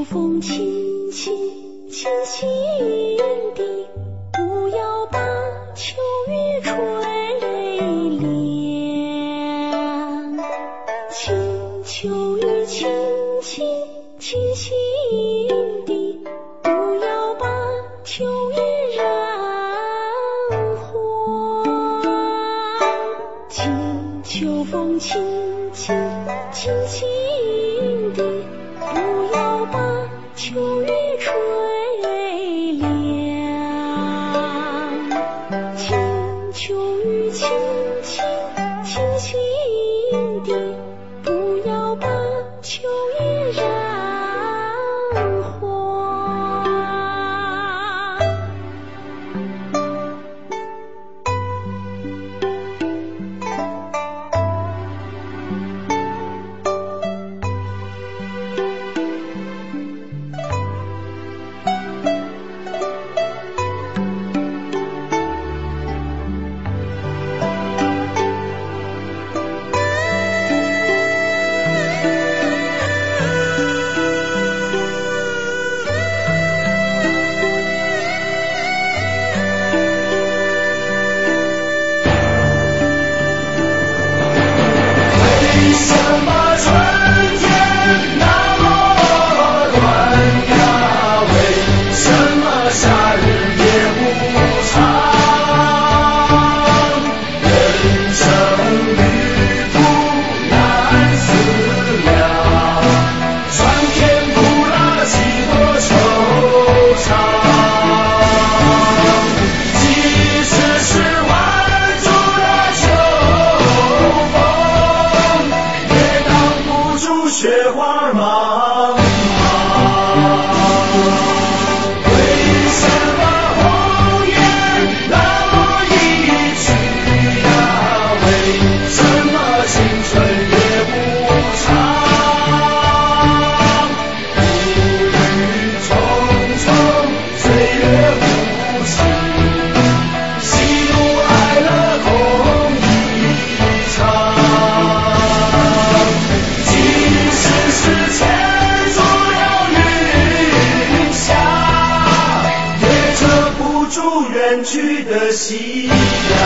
秋风轻轻轻轻地，不要把秋雨吹凉。轻秋雨轻轻轻轻地，不要把秋雨染黄。轻秋风轻轻轻轻地，不要把秋雨吹凉。轻秋雨轻轻轻轻地，不要把秋雨染黄。 雪花茫茫，为什么红颜那么一去呀？为什么青春也不长？步履匆匆，岁月无情，喜怒哀乐共一场。是牵住了云霞，也遮不住远去的夕阳。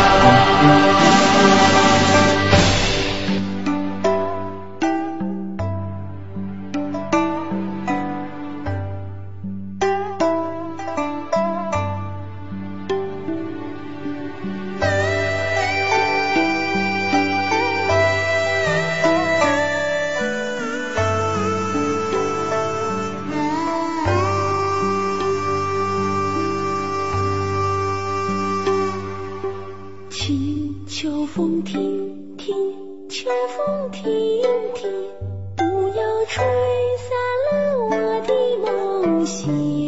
秋风停停，秋风停停，不要吹散了我的梦想。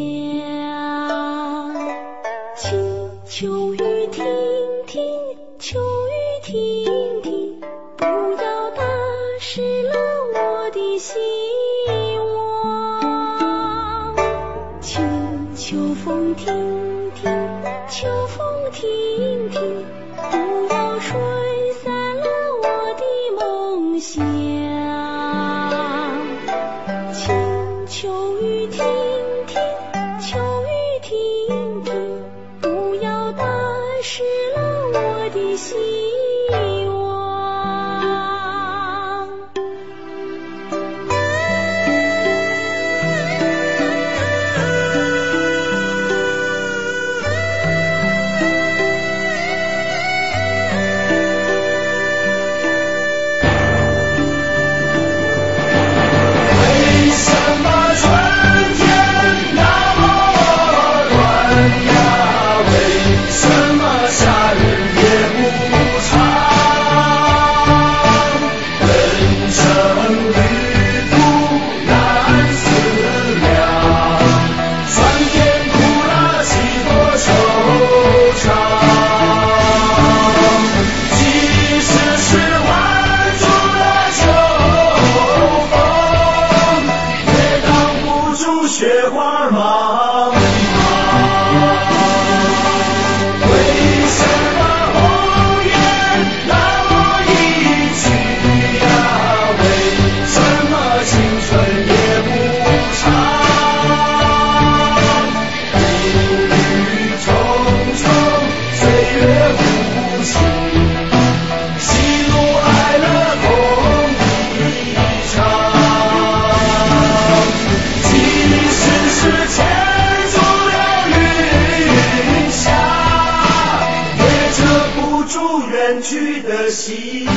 轻秋雨停停，秋雨停停，不要打湿了我的希望。轻秋风停停，秋风停停，不要吹散了我的梦想。轻秋雨停停，秋雨停停，不要打湿了我的希望。 去的心。